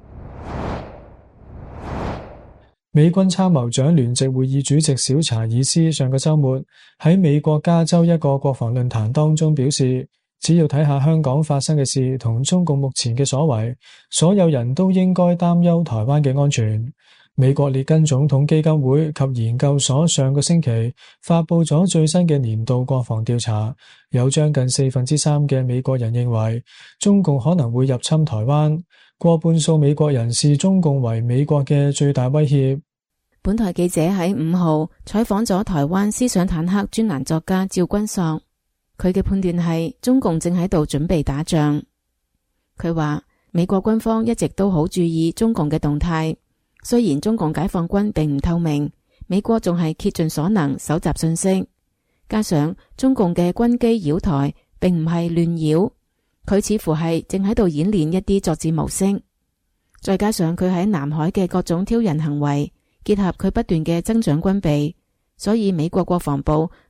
美軍參謀長聯席會議主席小查爾斯上個週末喺美國加州一個國防論壇當中表示，只要睇下香港發生嘅事同中共目前嘅所為，所有人都應該擔憂台灣嘅安全。美國列根總統基金會及研究所上個星期發佈咗最新嘅年度國防調查，有將近3/4嘅美國人認為中共可能會入侵台灣，過半數美國人視中共為美國嘅最大威脅。 本台記者喺5號採訪咗台灣思想坦克專欄作家趙君朔，佢嘅判斷係中共正喺度準備打仗。佢話美國軍方一直都好注意中共嘅動態。雖然中共解放軍並唔透明，美國仲係竭盡所能搜集信息，加上中共嘅軍機擾台並唔係亂擾，佢似乎係正喺度演練一啲作戰模式，再加上佢喺南海嘅各種挑釁行為，結合佢不斷嘅增長軍備，所以美國國防部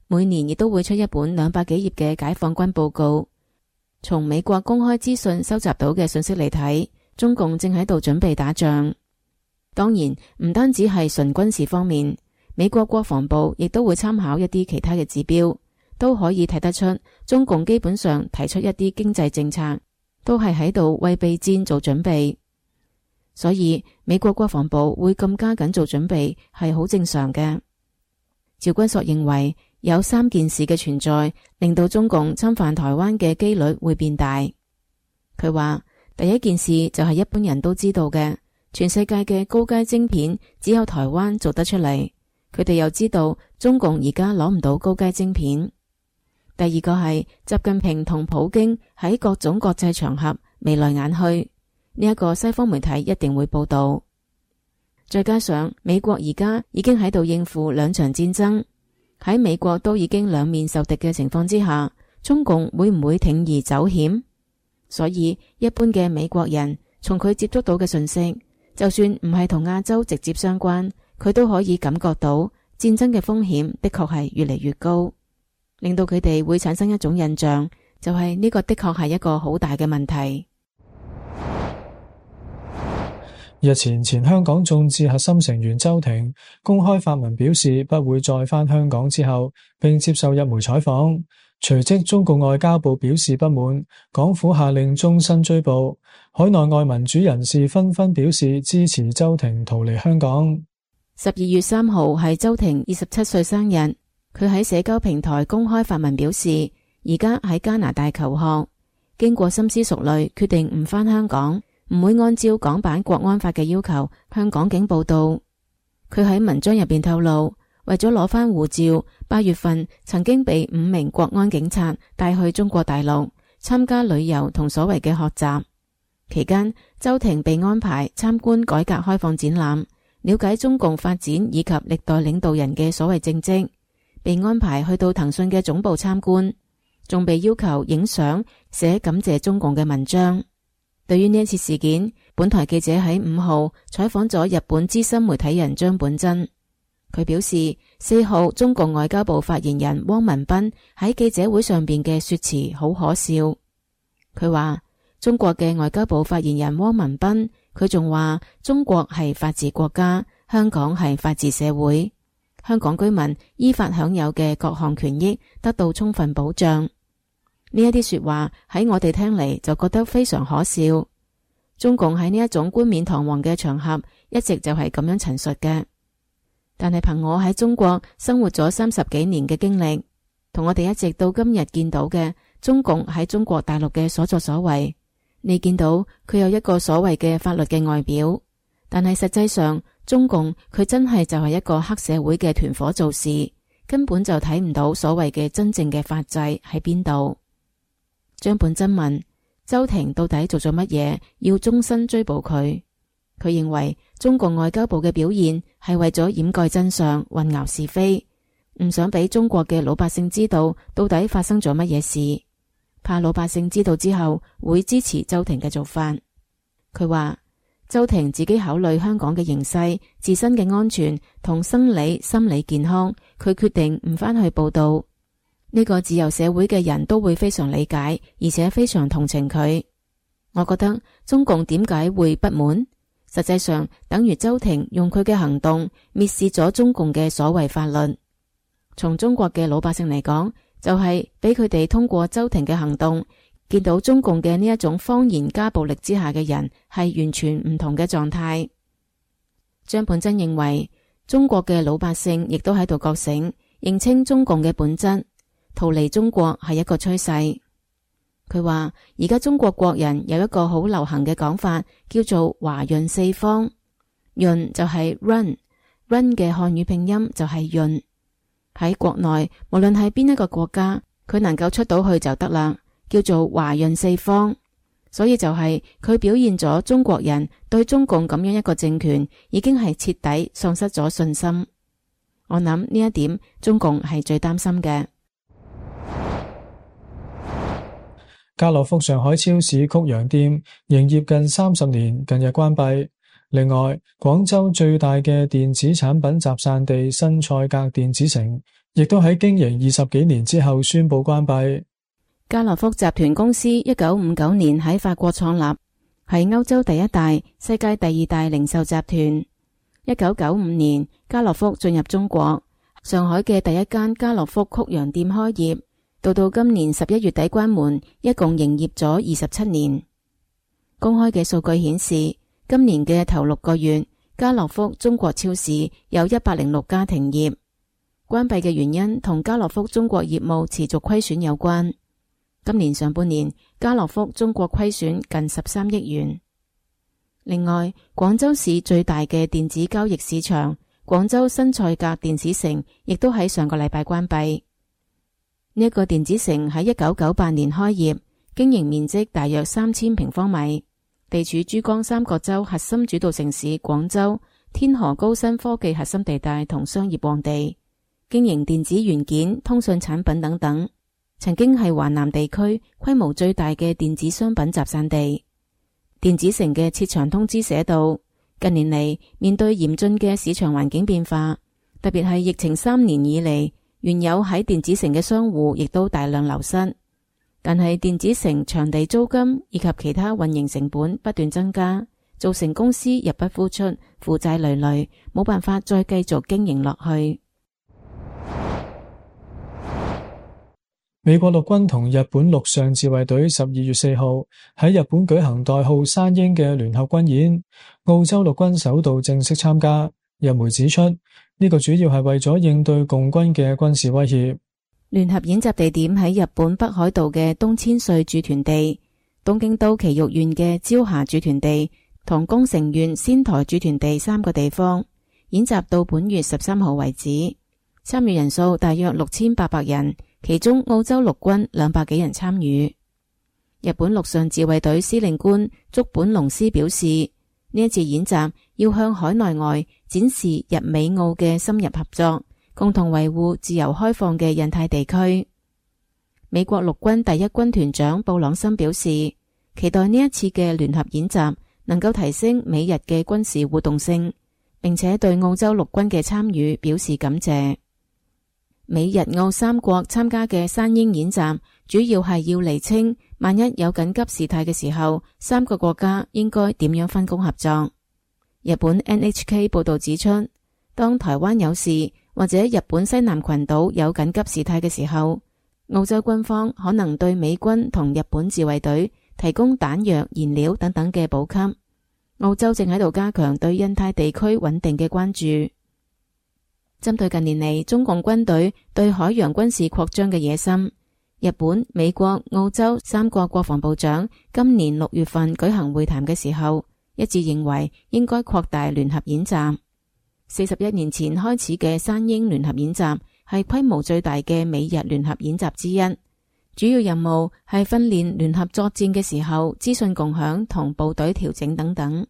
每年亦都會出一本200幾頁嘅解放軍報告。從美國公開資訊收集到嘅信息嚟睇，中共正喺度準備打仗。當然，唔單止係純軍事方面，美國國防部亦都會參考一啲其他嘅指標，都可以睇得出中共基本上提出一啲經濟政策，都係喺度為備戰做準備。所以美國國防部會咁加緊做準備係好正常嘅。趙君朔認為有3件事嘅存在，令到中共侵犯台灣嘅機率會變大。佢話第一件事就係一般人都知道嘅，全世界嘅高階晶片只有台灣做得出嚟。佢哋又知道中共而家攞唔到高階晶片。第二個係習近平同普京喺各種國際場合眉來眼去，呢一個西方媒體一定會報道。再加上美國而家已經喺度應付2場戰爭，喺美國都已經兩面受敵嘅情況之下，中共會唔會鋌而走險？所以一般嘅美國人從佢接觸到嘅信息，就算唔係同亞洲直接相關，佢都可以感覺到戰爭嘅風險的確係越嚟越高，令到佢哋會產生一種印象，就係呢個的確係一個好大嘅問題。 日前香港眾志核心成員周庭公開發文表示不會再返香港之後，並接受日媒採訪。隨即中共外交部表示不滿，港府下令終身追捕。海內外民主人士紛紛表示支持周庭逃離香港。 12月3號係周庭27歲生日，佢喺社交平台公開發文表示，而家喺加拿大求學，經過深思熟慮，決定唔返香港，唔會按照港版國安法嘅要求向港警報到。佢喺文章入邊透露，為咗攞返護照，8月份曾經被5名國安警察帶去中國大陸參加旅遊同所謂嘅學習。期間，周庭被安排參觀改革開放展覽，了解中共發展以及歷代領導人嘅所謂政績，被安排去到騰訊嘅總部參觀，仲被要求影相寫感謝中共嘅文章。對於呢一次事件，本台記者喺5號採訪咗日本資深媒體人張本真。佢表示，4號中共外交部發言人汪文斌喺記者會上邊嘅說辭好可笑。佢話中國嘅外交部發言人汪文斌，佢仲話中國係法治國家，香港係法治社會，香港居民依法享有嘅各項權益得到充分保障。呢一啲說話喺我哋聽嚟就覺得非常可笑。中共喺呢一種冠冕堂皇嘅場合，一直就係咁樣陳述嘅。但係憑我喺中國生活咗30幾年嘅經歷，同我哋一直到今日見到嘅中共喺中國大陸嘅所作所為，你見到佢有一個所謂嘅法律嘅外表，但係實際上中共佢真係就係一個黑社會嘅團伙做事，根本就睇唔到所謂嘅真正嘅法制喺邊度。張本真問周庭到底做咗乜嘢，要終身追捕佢？佢認為中共外交部嘅表現係為咗掩蓋真相、混淆是非，唔想俾中國嘅老百姓知道到底發生咗乜嘢事，怕老百姓知道之後會支持周庭嘅做法。佢話周庭自己考慮香港嘅形勢、自身嘅安全同生理、心理健康，佢決定唔返去報道。呢個自由社會嘅人都會非常理解，而且非常同情佢。我覺得中共點解會不滿？實際上等於周庭用佢嘅行動蔑視咗中共嘅所謂法律。從中國嘅老百姓嚟講，就係俾佢哋通過周庭嘅行動，見到中共嘅呢一種謊言加暴力之下嘅人係完全唔同嘅狀態。張本真認為中國嘅老百姓亦都喺度覺醒，認清中共嘅本質，逃離中國係一個趨勢。佢話而家中國國人有一個好流行嘅講法，叫做華潤四方。潤就係 run 嘅漢語拼音就係潤。喺國內無論係邊一個國家，佢能夠出到去就得啦，叫做華潤四方。所以就係佢表現咗中國人對中共咁樣一個政權已經係徹底喪失咗信心。我諗呢一點中共係最擔心嘅。 家樂福上海超市曲陽店營業近30年，近日關閉。另外，廣州最大嘅電子產品集散地新賽格電子城亦都喺經營20幾年之後宣布關閉。 家樂福集團公司1959年喺法國創立，係歐洲第一大、世界第二大零售集團。1995年，家樂福進入中國，上海嘅第一間家樂福曲陽店開業，到今年11月底關門，一共營業咗27年。公開嘅數據顯示，今年嘅頭6個月，家樂福中國超市有106家停業。關閉嘅原因同家樂福中國業務持續虧損有關。今年上半年，家樂福中國虧損近13億元。另外，廣州市最大嘅電子交易市場廣州新賽格電子城亦都喺上個禮拜關閉。呢一個電子城喺1998年開業，經營面積大約3000平方米，地處珠江三角洲核心主導城市廣州、天河高新科技核心地帶同商業旺地，經營電子元件、通訊產品等等。曾經係華南地區規模最大嘅電子商品集散地。電子城嘅撤場通知寫道，近年嚟面對嚴峻嘅市場環境變化，特別係疫情3年以嚟，原有喺電子城嘅商戶亦都大量流失。但係電子城場地租金以及其他運營成本不斷增加，造成公司入不敷出，負債累累，冇辦法再繼續經營落去。 美國陸軍同日本陸上自衛隊12月4號喺日本舉行代號山鷹嘅聯合軍演，澳洲陸軍首度正式參加。日媒指出，呢個主要係為咗應對共軍嘅軍事威脅。 聯合演習地點喺日本北海道嘅東千歲駐屯地、東京都埼玉縣嘅朝霞駐屯地同宮城縣仙台駐屯地3個地方。演習到本月13號為止，參與人數大約6800人。其中澳洲陸軍200幾人參與。日本陸上自衛隊司令官竹本龍司表示，呢一次演習要向海內外展示日美澳嘅深入合作，共同維護自由開放嘅印太地區。美國陸軍第一軍團長布朗森表示，期待呢一次嘅聯合演習能夠提升美日嘅軍事互動性，並且對澳洲陸軍嘅參與表示感謝。美日澳3國參加嘅山鷹演習，主要係要釐清萬一有緊急事態嘅時候，3個國家應該點樣分工合作。日本 NHK 報道指出，當台灣有事或者日本西南群島有緊急事態嘅時候，澳洲軍方可能對美軍同日本自衛隊提供彈藥、燃料等等嘅補給。澳洲正喺度加強對印太地區穩定嘅關注。針對近年嚟中共軍隊對海洋軍事擴張嘅野心，日本、美國、澳洲3國國防部長今年6月份舉行會談嘅時候，一致認為應該擴大聯合演習。41年前開始嘅山鷹聯合演習係規模最大嘅美日聯合演習之一，主要任務係訓練聯合作戰嘅時候資訊共享同部隊調整等等。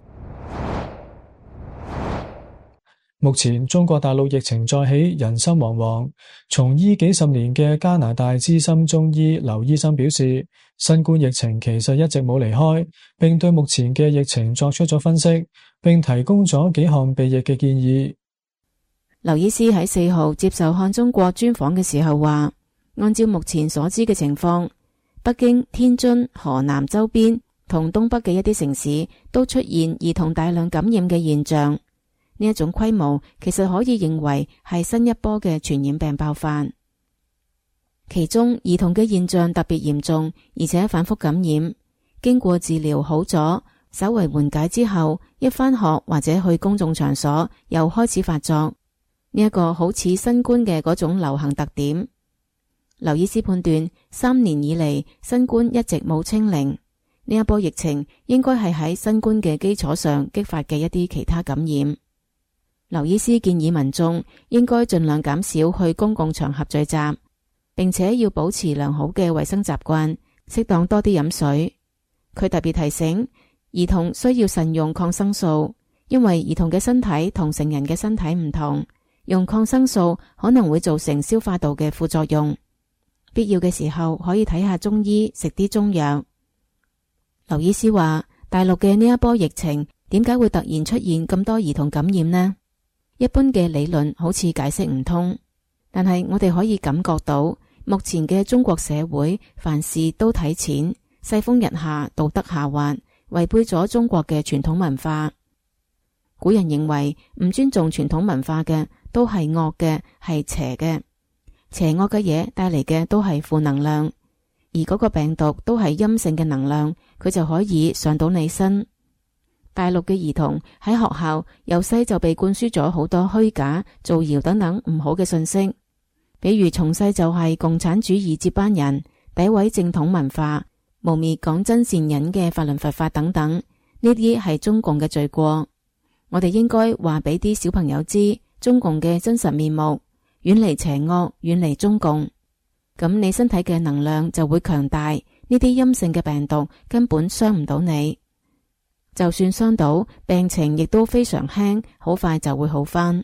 目前中國大陸疫情再起，人心惶惶。從醫幾十年嘅加拿大資深中醫劉醫生表示，新冠疫情其實一直冇離開，並對目前嘅疫情作出咗分析，並提供咗幾項避疫嘅建議。 劉醫師喺4號接受看中國專訪嘅時候話，按照目前所知嘅情況，北京、天津、河南周邊同東北嘅一啲城市都出現兒童大量感染嘅現象。呢一種規模其實可以認為係新一波嘅傳染病爆發，其中兒童嘅現象特別嚴重，而且反覆感染，經過治療好咗，稍為緩解之後，一返學或者去公眾場所又開始發作。呢一個好似新冠嘅嗰種流行特點。劉醫師判斷3年以嚟新冠一直冇清零，呢一波疫情應該係喺新冠嘅基礎上激發嘅一啲其他感染。劉醫師建議民眾應該盡量減少去公共場合聚集，並且要保持良好嘅衛生習慣，適當多啲飲水。佢特別提醒兒童需要慎用抗生素，因為兒童嘅身體同成人嘅身體唔同，用抗生素可能會造成消化道嘅副作用。必要嘅時候可以睇下中醫，食啲中藥。劉醫師話，大陸嘅呢一波疫情點解會突然出現咁多兒童感染呢？一般嘅理論好似解釋唔通， 但係我哋可以感覺到，目前嘅中國社會凡事都睇錢，世風日下，道德下滑，違背咗中國嘅傳統文化。古人認為唔尊重傳統文化嘅都係惡嘅，係邪嘅，邪惡嘅嘢帶嚟嘅都係負能量，而嗰個病毒都係陰性嘅能量，佢就可以上到你身。大陸嘅兒童喺學校由細就被灌輸咗好多虛假、造謠等等唔好嘅信息，比如從細就係共產主義接班人，詆毀正統文化，污衊講真善忍嘅法輪佛法等等，呢啲係中共嘅罪過。我哋應該話俾啲小朋友知中共嘅真實面目，遠離邪惡，遠離中共，咁你身體嘅能量就會強大，呢啲陰性嘅病毒根本傷唔到你。就算傷到，病情亦都非常輕，好快就會好返。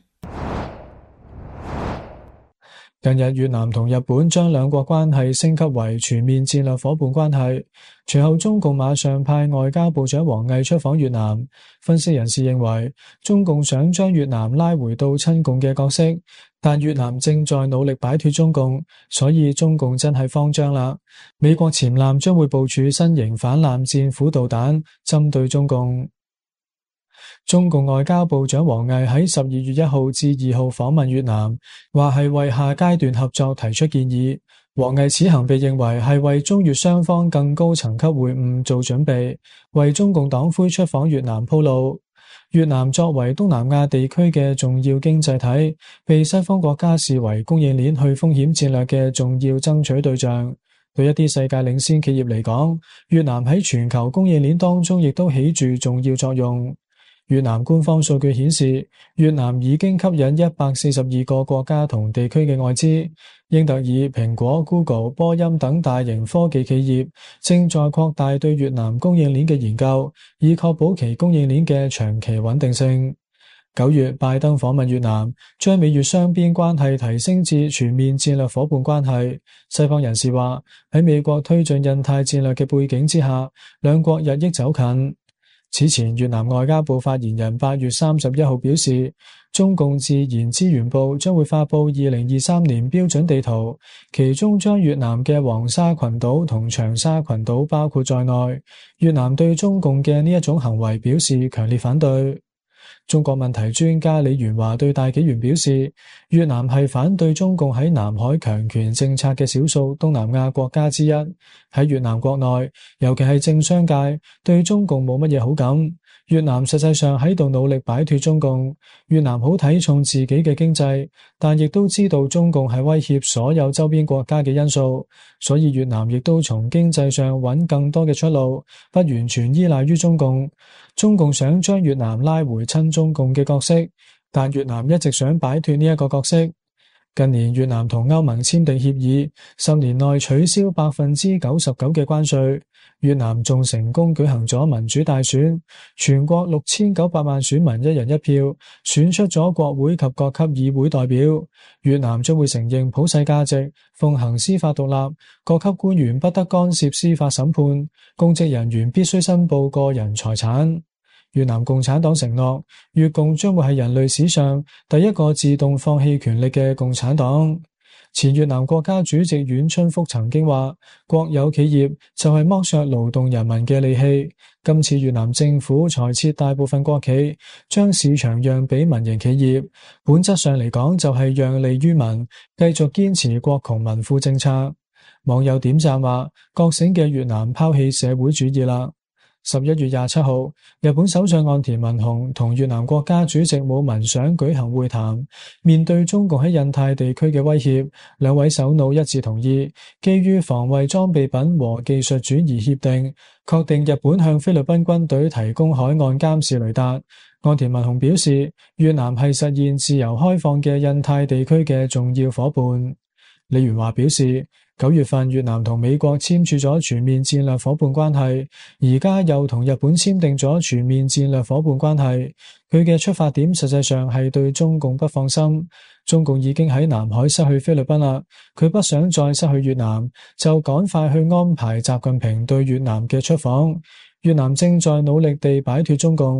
近日越南同日本將兩國關係升級為全面戰略夥伴關係，隨後中共馬上派外交部長王毅出訪越南。分析人士認為，中共想將越南拉回到親共嘅角色，但越南正在努力擺脫中共，所以中共真係慌張啦。美國潛艦將會部署新型反艦戰斧導彈，針對中共。中共外交部長王毅喺12月1號至2號訪問越南，話係為下階段合作提出建議。王毅此行被認為係為中越雙方更高層級會晤做準備，為中共黨魁出訪越南鋪路。越南作為東南亞地區嘅重要經濟體，被西方國家視為供應鏈去風險戰略嘅重要爭取對象。對一啲世界領先企業嚟講，越南喺全球供應鏈當中亦都起住重要作用。越南官方數據顯示，越南已經吸引142個國家同地區嘅外資。英特爾、蘋果、Google、波音等大型科技企業正在擴大對越南供應鏈嘅研究，以確保其供應鏈嘅長期穩定性。9月，拜登訪問越南，將美越雙邊關係提升至全面戰略夥伴關係。西方人士話，喺美國推進印太戰略嘅背景之下，兩國日益走近。此前，越南外交部發言人8月31號表示，中共自然資源部將會發布2023年標準地圖，其中將越南嘅黃沙群島同長沙群島包括在內。越南對中共嘅呢一種行為表示強烈反對。中國問題專家李元華對大紀元表示，越南係反對中共喺南海強權政策嘅少數東南亞國家之一。喺越南國內，尤其係政商界，對中共冇乜嘢好感。越南實際上喺度努力擺脫中共。越南好睇重自己嘅經濟，但亦都知道中共係威脅所有周邊國家嘅因素，所以越南亦都從經濟上揾更多嘅出路，不完全依賴於中共。中共想將越南拉回親中共嘅角色，但越南一直想擺脫呢一個角色。近年越南同歐盟簽訂協議，10年內取消99%嘅關稅。越南仲成功舉行咗民主大選，全國6900萬選民一人一票，選出咗國會及各級議會代表。越南將會承認普世價值，奉行司法獨立，各級官員不得干涉司法審判，公職人員必須申報個人財產。越南共產黨承諾，越共將會係人類史上第一個自動放棄權力嘅共產黨。前越南國家主席阮春福曾經話，國有企業就係剝削勞動人民嘅利器。今次越南政府裁撤大部分國企，將市場讓俾民營企業，本質上嚟講就係讓利於民，繼續堅持國窮民富政策。網友點讚話，覺醒嘅越南拋棄社會主義啦。11月27號，日本首相岸田文雄同越南國家主席武文賞舉行會談，面對中共喺印太地區嘅威脅，兩位首腦一致同意，基於防衛裝備品和技術轉移協定，確定日本向菲律賓軍隊提供海岸監視雷達。岸田文雄表示，越南係實現自由開放嘅印太地區嘅重要夥伴。李元華表示，9月份越南同美國簽署咗全面戰略夥伴關係，而家又同日本簽訂咗全面戰略夥伴關係。佢嘅出發點實際上係對中共不放心。中共已經喺南海失去菲律賓啦，佢不想再失去越南，就趕快去安排習近平對越南嘅出訪。越南正在努力地擺脫中共。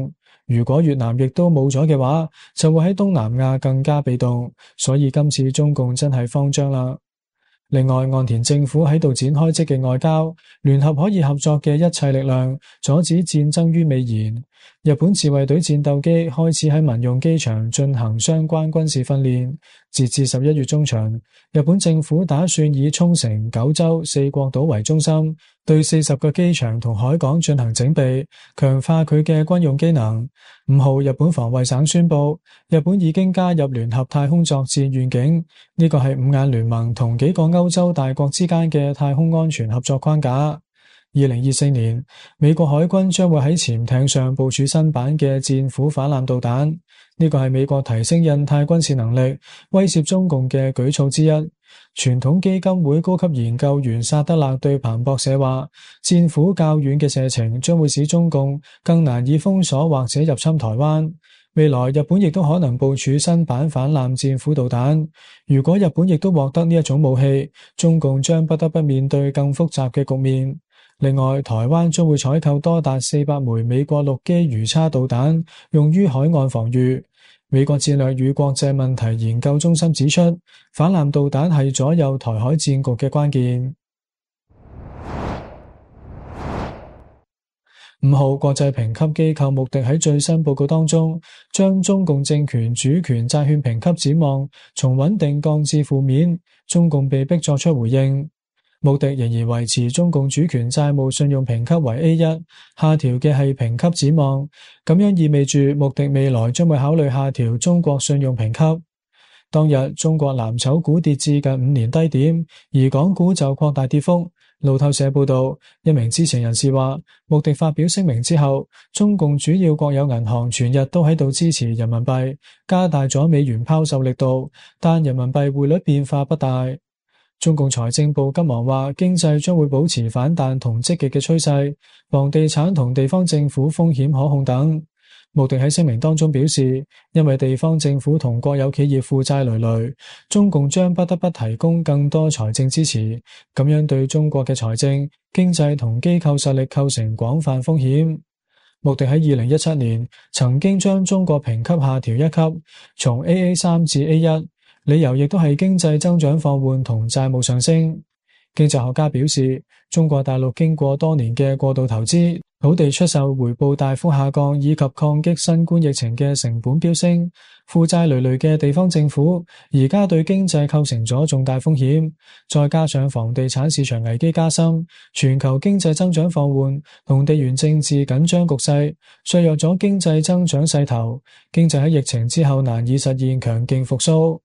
如果越南亦都冇咗嘅話，就會喺東南亞更加被動，所以今次中共真係慌張啦。另外，岸田政府喺度展開積極外交，聯合可以合作嘅一切力量，阻止戰爭於未然。日本自衛隊戰鬥機開始喺民用機場進行相關軍事訓練。截至11月中旬，日本政府打算以沖繩、九州4國島為中心，對40個機場同海港進行整備，強化佢嘅軍用機能。5號，日本防衛省宣布，日本已經加入聯合太空作戰願景，呢個係五眼聯盟同幾個歐洲大國之間嘅太空安全合作框架。2024年，美國海軍將會喺潛艇上部署新版嘅戰斧反艦導彈，呢個係美國提升印太軍事能力、威懾中共嘅舉措之一。傳統基金會高級研究員薩德勒對彭博社話，戰斧較遠嘅射程將會使中共更難以封鎖或者入侵台灣。未來日本亦都可能部署新版反艦戰斧導彈。如果日本亦都獲得呢一種武器，中共將不得不面對更複雜嘅局面。另外，台灣將會採購多達400枚美國陸基魚叉導彈，用於海岸防禦。美國戰略與國際問題研究中心指出，反艦導彈係左右台海戰局嘅關鍵。5號，國際評級機構穆迪喺最新報告當中，將中共政權主權債券評級展望從穩定降至負面，中共被迫作出回應。穆迪仍然維持中共主權債務信用評級為 A1， 下調嘅係評級展望，咁樣意味住穆迪未來將會考慮下調中國信用評級。當日中國藍籌股跌至近5年低點，而港股就擴大跌幅。路透社報道，一名知情人士話，穆迪發表聲明之後，中共主要國有銀行全日都喺度支持人民幣，加大咗美元拋售力度，但人民幣匯率變化不大。中共財政部急忙話，經濟將會保持反彈同積極嘅趨勢，房地產同地方政府風險可控等。穆迪喺聲明當中表示，因為地方政府同國有企業負債累累，中共將不得不提供更多財政支持，咁樣對中國嘅財政、經濟同機構實力構成廣泛風險。穆迪喺2017年曾經將中國評級下調一級，從 AA3 至 A1。理由亦都係經濟增長放緩同債務上升。經濟學家表示，中國大陸經過多年嘅過度投資、土地出售回報大幅下降以及抗擊新冠疫情嘅成本飆升，負債累累嘅地方政府而家對經濟構成咗重大風險。再加上房地產市場危機加深，全球經濟增長放緩同地緣政治緊張局勢削弱咗經濟增長勢頭，經濟喺疫情之後難以實現強勁復甦。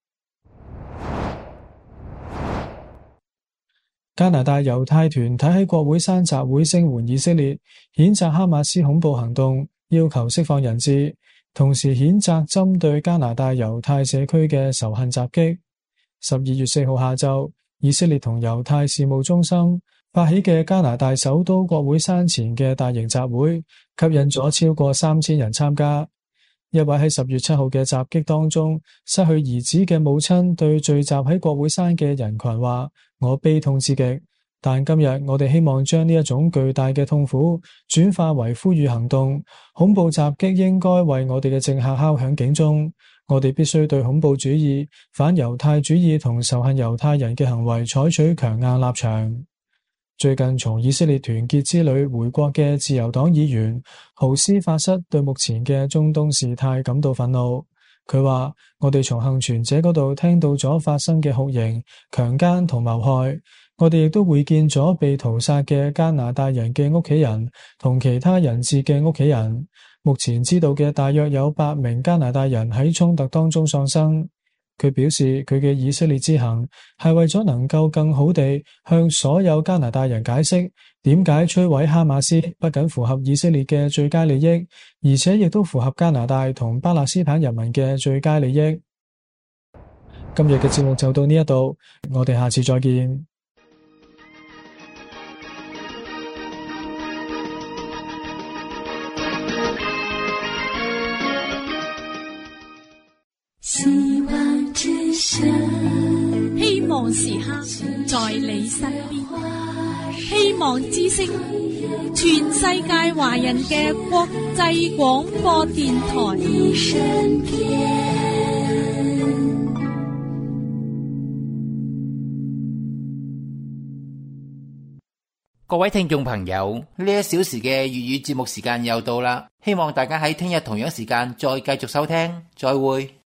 加拿大猶太團體喺國會山集會聲援以色列，譴責哈馬斯恐怖行動，要求釋放人質，同時譴責針對加拿大猶太社區嘅仇恨襲擊。12月4號下晝，以色列同猶太事務中心發起嘅加拿大首都國會山前嘅大型集會，吸引咗超過3000人參加。一位喺10月7號嘅襲擊當中失去兒子嘅母親對聚集喺國會山嘅人群話，我悲痛至極，但今日我哋希望將呢一種巨大嘅痛苦轉化為呼籲行動。恐怖襲擊應該為我哋嘅政客敲響警鐘，我哋必須對恐怖主義、反猶太主義同仇恨猶太人嘅行為採取強硬立場。最近從以色列團結之旅回國嘅自由黨議員豪斯法瑟對目前嘅中東事態感到憤怒。佢話，我哋從幸存者嗰度聽到咗發生嘅酷刑、強姦同謀害，我哋亦都會見咗被屠殺嘅加拿大人嘅屋企人同其他人質嘅屋企人。目前知道嘅大約有8名加拿大人喺衝突當中喪生。佢表示，佢嘅以色列之行係為咗能夠更好地向所有加拿大人解釋點解摧毀哈馬斯不僅符合以色列嘅最佳利益，而且亦都符合加拿大同巴勒斯坦人民嘅最佳利益。今日嘅節目就到呢一度，我哋下次再見。 希望望時刻在你身邊。希望之聲，全世界華人嘅國際廣播電台。 各位聽眾朋友，呢1小時嘅粵語節目時間又到啦，希望大家喺聽日同樣時間再繼續收聽，再會。